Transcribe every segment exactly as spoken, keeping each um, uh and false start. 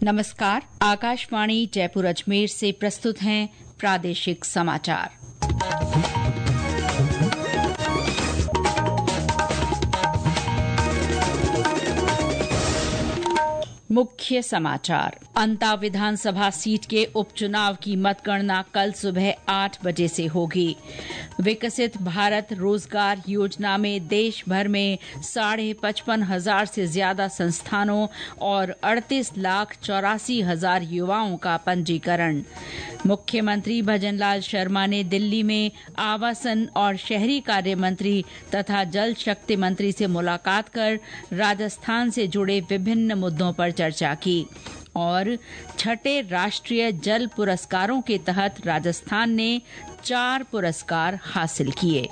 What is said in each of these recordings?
नमस्कार। आकाशवाणी जयपुर अजमेर से प्रस्तुत हैं प्रादेशिक समाचार। मुख्य समाचार। अंता विधानसभा सीट के उपचुनाव की मतगणना कल सुबह आठ बजे से होगी। विकसित भारत रोजगार योजना में देश भर में साढ़े पचपन हजार से ज्यादा संस्थानों और अड़तीस लाख चौरासी हजार युवाओं का पंजीकरण। मुख्यमंत्री भजनलाल शर्मा ने दिल्ली में आवासन और शहरी कार्य मंत्री तथा जल शक्ति मंत्री से मुलाकात कर राजस्थान से जुड़े विभिन्न मुद्दों पर चर्चा की और छठे राष्ट्रीय जल पुरस्कारों के तहत राजस्थान ने चार पुरस्कार हासिल किए।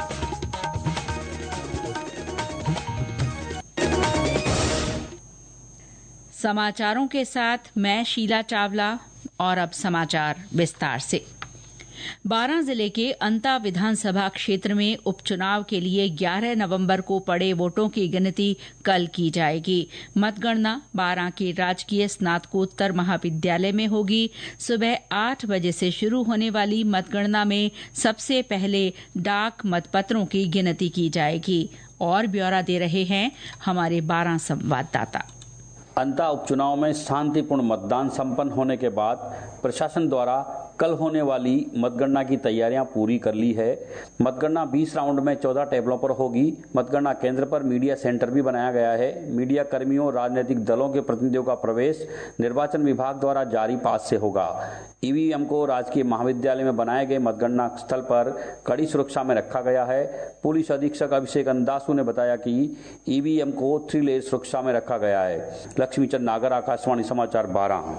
समाचारों के साथ मैं शीला चावला और अब समाचार विस्तार से। बारां जिले के अंता विधानसभा क्षेत्र में उपचुनाव के लिए ग्यारह नवंबर को पड़े वोटों की गिनती कल की जाएगी। मतगणना बारां के राजकीय स्नातकोत्तर महाविद्यालय में होगी। सुबह आठ बजे से शुरू होने वाली मतगणना में सबसे पहले डाक मतपत्रों की गिनती की जाएगी। और ब्यौरा दे रहे हैं हमारे बारां संवाददाता। अंता उपचुनाव में शांतिपूर्ण मतदान संपन्न होने के बाद प्रशासन द्वारा कल होने वाली मतगणना की तैयारियां पूरी कर ली है। मतगणना बीस राउंड में चौदह टेबलों पर होगी। मतगणना केंद्र पर मीडिया सेंटर भी बनाया गया है। मीडिया कर्मियों, राजनीतिक दलों के प्रतिनिधियों का प्रवेश निर्वाचन विभाग द्वारा जारी पास से होगा। ईवीएम को राजकीय महाविद्यालय में बनाए गए मतगणना स्थल पर कड़ी सुरक्षा में रखा गया है। पुलिस अधीक्षक अभिषेक अंदासु ने बताया कि ईवीएम को थ्री लेयर सुरक्षा में रखा गया है। लक्ष्मी चंद नागर, आकाशवाणी समाचार, बारां।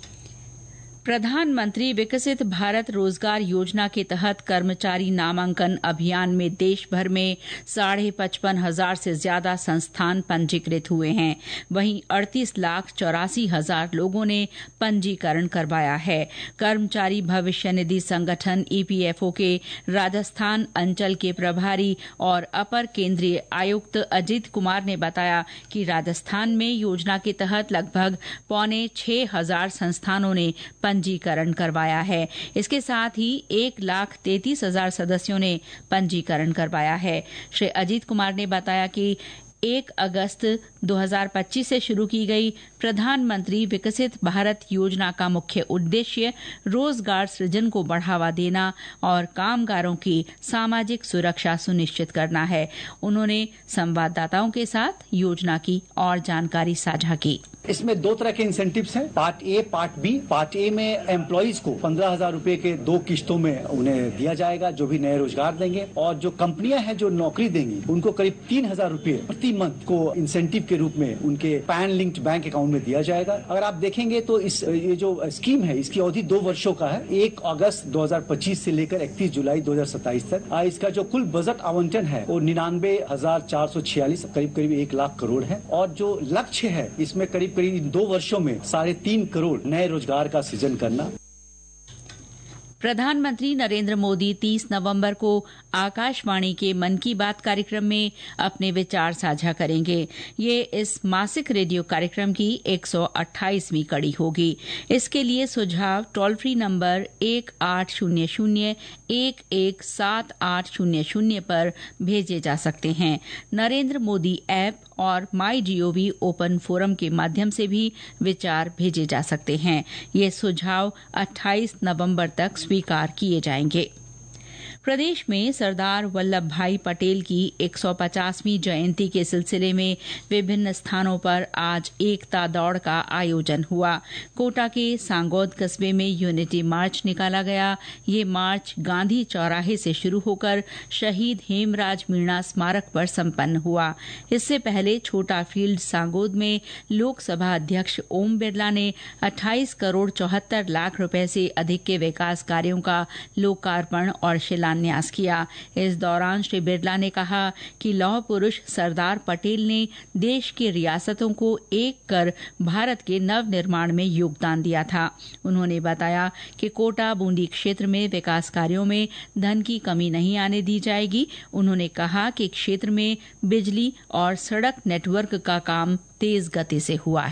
प्रधानमंत्री विकसित भारत रोजगार योजना के तहत कर्मचारी नामांकन अभियान में देश भर में साढ़े पचपन हजार से ज्यादा संस्थान पंजीकृत हुए हैं। वहीं अड़तीस लाख चौरासी हजार लोगों ने पंजीकरण करवाया है। कर्मचारी भविष्य निधि संगठन ईपीएफओ के राजस्थान अंचल के प्रभारी और अपर केंद्रीय आयुक्त अजीत कुमार ने बताया कि राजस्थान में योजना के तहत लगभग पौने छह हजार संस्थानों ने पंजीकरण करवाया है। इसके साथ ही एक लाख तैंतीस हजार सदस्यों ने पंजीकरण करवाया है। श्री अजीत कुमार ने बताया कि एक अगस्त दो हजार पच्चीस से शुरू की गई प्रधानमंत्री विकसित भारत योजना का मुख्य उद्देश्य रोजगार सृजन को बढ़ावा देना और कामगारों की सामाजिक सुरक्षा सुनिश्चित करना है। उन्होंने संवाददाताओं के साथ योजना की और जानकारी साझा की। इसमें दो तरह के इंसेंटिव्स हैं, part A, part B. Part A में एम्प्लॉइज को पंद्रह हजार रूपये के दो किस्तों में उन्हें दिया जाएगा, जो भी नए रोजगार देंगे। और जो कंपनियां हैं जो नौकरी देंगी उनको करीब तीन हजार रूपये प्रति मंथ को इंसेंटिव के रूप में उनके पैन लिंक्ड बैंक अकाउंट में दिया जाएगा। अगर आप देखेंगे तो इस ये जो स्कीम है इसकी अवधि दो वर्षों का है, एक अगस्त दो हजार पच्चीस से लेकर इकतीस जुलाई दो हजार सत्ताईस तक। इसका जो कुल बजट आवंटन है वो निन्यानवे हजार चार सौ छियालीस करीब करीब एक लाख करोड़ है। और जो लक्ष्य है इसमें करीब करीब दो वर्षों में साढ़े तीन करोड़ नए रोजगार का सृजन करना। प्रधानमंत्री नरेंद्र मोदी तीस नवंबर को आकाशवाणी के मन की बात कार्यक्रम में अपने विचार साझा करेंगे। ये इस मासिक रेडियो कार्यक्रम की एक सौ अट्ठाईसवीं कड़ी होगी। इसके लिए सुझाव टोल फ्री नंबर एक आठ शून्य शून्य एक एक सात आठ शून्य शून्य पर भेजे जा सकते हैं। नरेंद्र मोदी ऐप और माई जीओवी ओपन फोरम के माध्यम से भी विचार भेजे जा सकते हैं। ये सुझाव अट्ठाईस नवंबर तक स्वीकार किए जाएंगे। प्रदेश में सरदार वल्लभ भाई पटेल की एक सौ पचासवीं जयंती के सिलसिले में विभिन्न स्थानों पर आज एकता दौड़ का आयोजन हुआ। कोटा के सांगोद कस्बे में यूनिटी मार्च निकाला गया। ये मार्च गांधी चौराहे से शुरू होकर शहीद हेमराज मीणा स्मारक पर संपन्न हुआ। इससे पहले छोटा फील्ड सांगोद में लोकसभा अध्यक्ष ओम बिरला ने अट्ठाईस करोड़ चौहत्तर लाख रुपए से अधिक के विकास कार्यों का लोकार्पण और शिलान्यास शिलान्यास किया। इस दौरान श्री बिरला ने कहा कि लौह पुरुष सरदार पटेल ने देश की रियासतों को एक कर भारत के नव निर्माण में योगदान दिया था। उन्होंने बताया कि कोटा बूंदी क्षेत्र में विकास कार्यों में धन की कमी नहीं आने दी जाएगी। उन्होंने कहा कि क्षेत्र में बिजली और सड़क नेटवर्क का काम तेज गति से हुआ है।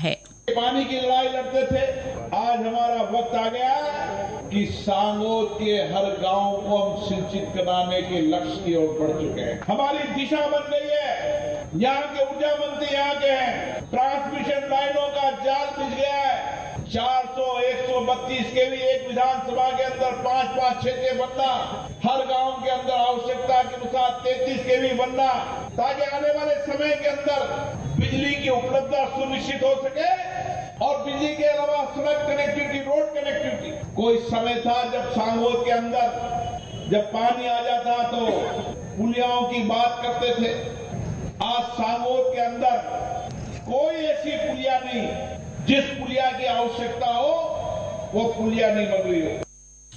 पानी की लड़ाई लड़ते थे, आज हमारा वक्त आ गया कि सांगोद के हर गांव को हम सिंचित कराने के लक्ष्य की ओर बढ़ चुके हैं। हमारी दिशा बन गई है। यहाँ के ऊर्जा मंत्री यहाँ के हैं, ट्रांसमिशन लाइनों का जाल बिछ गया है। चार सौ, एक सौ बत्तीस के भी एक विधानसभा के अंदर पांच पांच छह के बनना, हर गांव के अंदर आवश्यकता के अनुसार तैंतीस के भी बनना, ताकि आने वाले समय के अंदर बिजली की उपलब्धता सुनिश्चित हो सके और बिजली के अलावा सड़क कनेक्टिविटी, रोड कनेक्टिविटी। कोई समय था जब सांगोद के अंदर जब पानी आ जाता तो पुलियाओं की बात करते थे। आज सांगोद के अंदर कोई ऐसी पुलिया नहीं, जिस पुलिया की आवश्यकता हो वो पुलिया नहीं बन रही हो।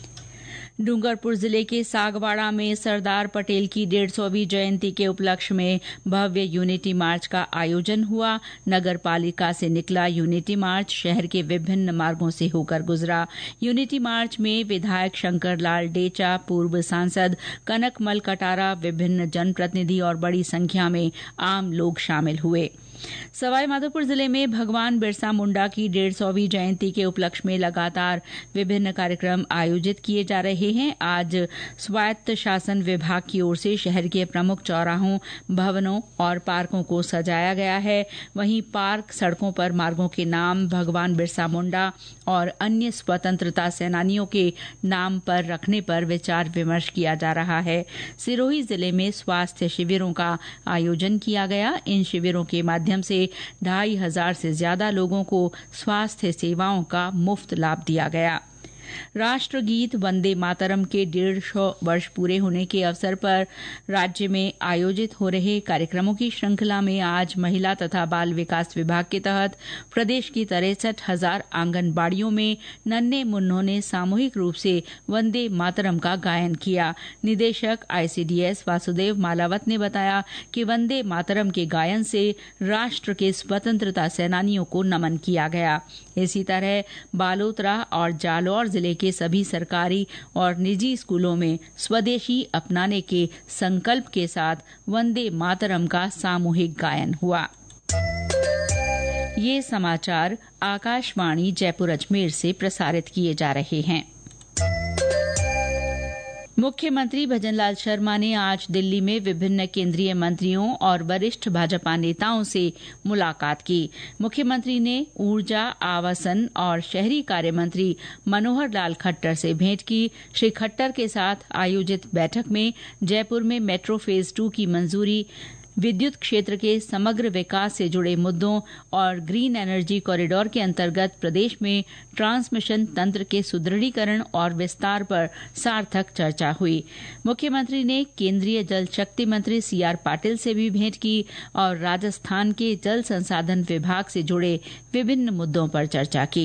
डूंगरपुर जिले के सागवाड़ा में सरदार पटेल की डेढ़ सौवीं जयंती के उपलक्ष्य में भव्य यूनिटी मार्च का आयोजन हुआ। नगर पालिका से निकला यूनिटी मार्च शहर के विभिन्न मार्गों से होकर गुजरा। यूनिटी मार्च में विधायक शंकर लाल डेचा, पूर्व सांसद कनकमल कटारा, विभिन्न जनप्रतिनिधि और बड़ी संख्या में आम लोग शामिल हुए। सवाईमाधोपुर जिले में भगवान बिरसा मुंडा की डेढ़ सौवीं जयंती के उपलक्ष्य में लगातार विभिन्न कार्यक्रम आयोजित किए जा रहे हैं। आज स्वायत्त शासन विभाग की ओर से शहर के प्रमुख चौराहों, भवनों और पार्कों को सजाया गया है। वहीं पार्क, सड़कों पर मार्गों के नाम भगवान बिरसा मुंडा और अन्य स्वतंत्रता सेनानियों के नाम पर रखने पर विचार विमर्श किया जा रहा है। सिरोही जिले में स्वास्थ्य शिविरों का आयोजन किया गया। इन शिविरों के माध्यम से ढाई हजार से ज्यादा लोगों को स्वास्थ्य सेवाओं का मुफ्त लाभ दिया गया। राष्ट्रगीत वंदे मातरम के डेढ़ सौ वर्ष पूरे होने के अवसर पर राज्य में आयोजित हो रहे कार्यक्रमों की श्रृंखला में आज महिला तथा बाल विकास विभाग के तहत प्रदेश की तिरसठ हजार आंगनबाड़ियों में नन्हे मुन्नों ने सामूहिक रूप से वंदे मातरम का गायन किया। निदेशक आईसीडीएस वासुदेव मालावत ने बताया कि वंदे मातरम के गायन से राष्ट्र के स्वतंत्रता सेनानियों को नमन किया गया। इसी तरह बालोतरा और जालौर जिले के सभी सरकारी और निजी स्कूलों में स्वदेशी अपनाने के संकल्प के साथ वंदे मातरम का सामूहिक गायन हुआ। ये समाचार आकाशवाणी जयपुर अजमेर से प्रसारित किए जा रहे हैं। मुख्यमंत्री भजनलाल शर्मा ने आज दिल्ली में विभिन्न केंद्रीय मंत्रियों और वरिष्ठ भाजपा नेताओं से मुलाकात की। मुख्यमंत्री ने ऊर्जा, आवासन और शहरी कार्य मंत्री मनोहर लाल खट्टर से भेंट की। श्री खट्टर के साथ आयोजित बैठक में जयपुर में मेट्रो फेज टू की मंजूरी, विद्युत क्षेत्र के समग्र विकास से जुड़े मुद्दों और ग्रीन एनर्जी कॉरिडोर के अंतर्गत प्रदेश में ट्रांसमिशन तंत्र के सुदृढ़ीकरण और विस्तार पर सार्थक चर्चा हुई। मुख्यमंत्री ने केंद्रीय जल शक्ति मंत्री सी आर पाटिल से भी भेंट की और राजस्थान के जल संसाधन विभाग से जुड़े विभिन्न मुद्दों पर चर्चा की।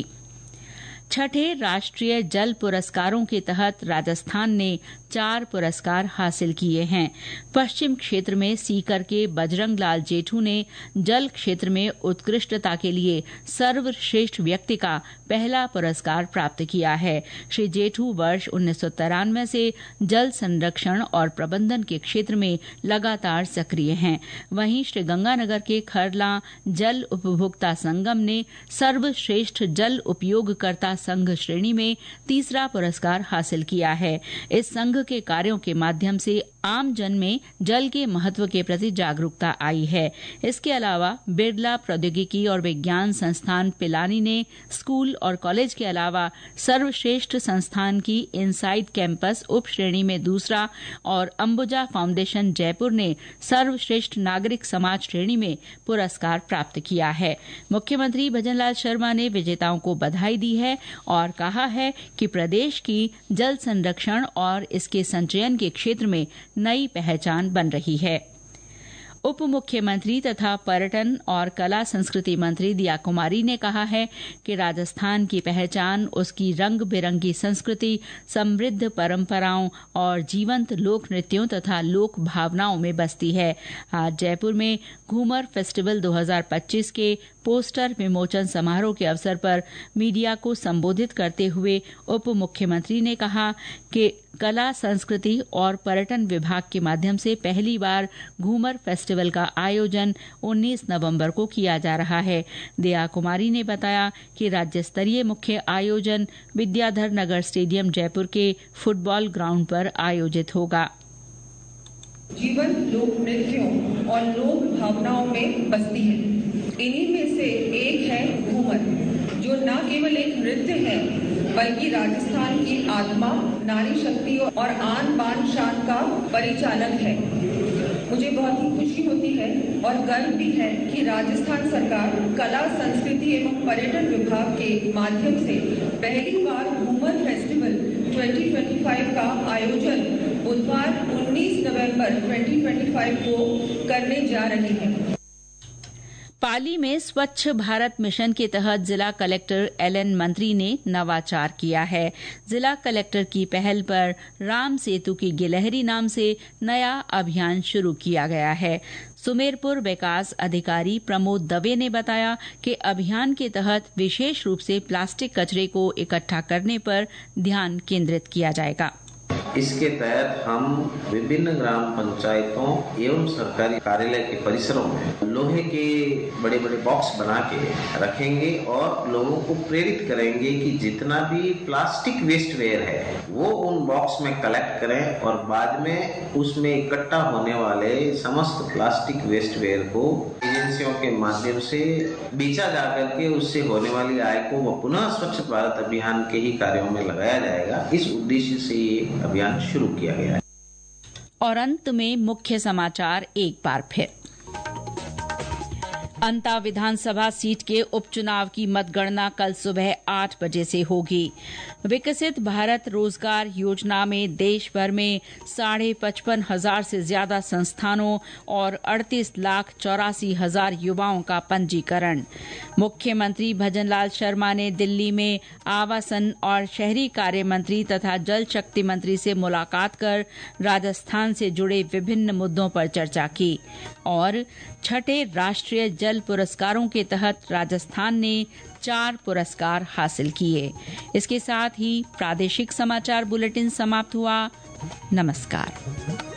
छठे राष्ट्रीय जल पुरस्कारों के तहत राजस्थान ने चार पुरस्कार हासिल किए हैं। पश्चिम क्षेत्र में सीकर के बजरंग लाल जेठू ने जल क्षेत्र में उत्कृष्टता के लिए सर्वश्रेष्ठ व्यक्ति का पहला पुरस्कार प्राप्त किया है। श्री जेठू वर्ष उन्नीस सौ तिरानवे से जल संरक्षण और प्रबंधन के क्षेत्र में लगातार सक्रिय हैं। वहीं श्रीगंगानगर के खरला जल उपभोक्ता संगम ने सर्वश्रेष्ठ जल उपयोगकर्ता संघ श्रेणी में तीसरा पुरस्कार हासिल किया है। इस संघ के कार्यों के माध्यम से आम जन में जल के महत्व के प्रति जागरूकता आई है। इसके अलावा बिरला प्रौद्योगिकी और विज्ञान संस्थान पिलानी ने स्कूल और कॉलेज के अलावा सर्वश्रेष्ठ संस्थान की इनसाइड कैंपस उप श्रेणी में दूसरा और अंबुजा फाउंडेशन जयपुर ने सर्वश्रेष्ठ नागरिक समाज श्रेणी में पुरस्कार प्राप्त किया है। मुख्यमंत्री भजनलाल शर्मा ने विजेताओं को बधाई दी है और कहा है कि प्रदेश की जल संरक्षण और इसके संचयन के क्षेत्र में नई पहचान बन रही है। उप मुख्यमंत्री तथा पर्यटन और कला संस्कृति मंत्री दिया कुमारी ने कहा है कि राजस्थान की पहचान उसकी रंग बिरंगी संस्कृति, समृद्ध परंपराओं और जीवंत लोक नृत्यों तथा लोक भावनाओं में बसती है। आज जयपुर में घूमर फेस्टिवल दो हज़ार पच्चीस के पोस्टर विमोचन समारोह के अवसर पर मीडिया को संबोधित करते हुए उप मुख्यमंत्री ने कहा कि कला, संस्कृति और पर्यटन विभाग के माध्यम से पहली बार घूमर फेस्टिवल का आयोजन उन्नीस नवंबर को किया जा रहा है। दया कुमारी ने बताया कि राज्य स्तरीय मुख्य आयोजन विद्याधर नगर स्टेडियम जयपुर के फुटबॉल ग्राउंड पर आयोजित होगा। जीवन लोक नृत्यों और लोक भावनाओं में बसती है। इन्हीं में से एक है घूमर, जो न केवल एक नृत्य है बल्कि राजस्थान की आत्मा, नारी शक्ति और आन बान शान का परिचालक है। मुझे बहुत ही खुशी होती है और गर्व भी है कि राजस्थान सरकार कला, संस्कृति एवं पर्यटन विभाग के माध्यम से पहली बार घूमर फेस्टिवल दो हज़ार पच्चीस का आयोजन बुधवार उन्नीस नवंबर दो हज़ार पच्चीस को करने जा रही है। पाली में स्वच्छ भारत मिशन के तहत जिला कलेक्टर एलएन मंत्री ने नवाचार किया है। जिला कलेक्टर की पहल पर राम सेतु की गिलहरी नाम से नया अभियान शुरू किया गया है। सुमेरपुर विकास अधिकारी प्रमोद दवे ने बताया कि अभियान के तहत विशेष रूप से प्लास्टिक कचरे को इकट्ठा करने पर ध्यान केंद्रित किया जाएगा। इसके तहत हम विभिन्न ग्राम पंचायतों एवं सरकारी कार्यालय के परिसरों में लोहे के बड़े बड़े बॉक्स बना के रखेंगे और लोगों को प्रेरित करेंगे कि जितना भी प्लास्टिक वेस्ट वेयर है वो उन बॉक्स में कलेक्ट करें और बाद में उसमें इकट्ठा होने वाले समस्त प्लास्टिक वेस्ट वेयर को एजेंसियों के माध्यम से बेचा जा करके उससे होने वाली आय को वो पुनः स्वच्छ भारत अभियान के ही कार्यों में लगाया जाएगा। इस उद्देश्य से ये अभियान शुरू किया गया है। और अंत में मुख्य समाचार एक बार फिर। अंता विधानसभा सीट के उपचुनाव की मतगणना कल सुबह आठ बजे से होगी। विकसित भारत रोजगार योजना में देश भर में साढ़े पचपन हजार से ज्यादा संस्थानों और अड़तीस लाख चौरासी हजार युवाओं का पंजीकरण। मुख्यमंत्री भजनलाल शर्मा ने दिल्ली में आवासन और शहरी कार्य मंत्री तथा जल शक्ति मंत्री से मुलाकात कर राजस्थान से जुड़े विभिन्न मुद्दों पर चर्चा की। और छठे राष्ट्रीय जल पुरस्कारों के तहत राजस्थान ने चार पुरस्कार हासिल किए। इसके साथ ही प्रादेशिक समाचार बुलेटिन समाप्त हुआ। नमस्कार।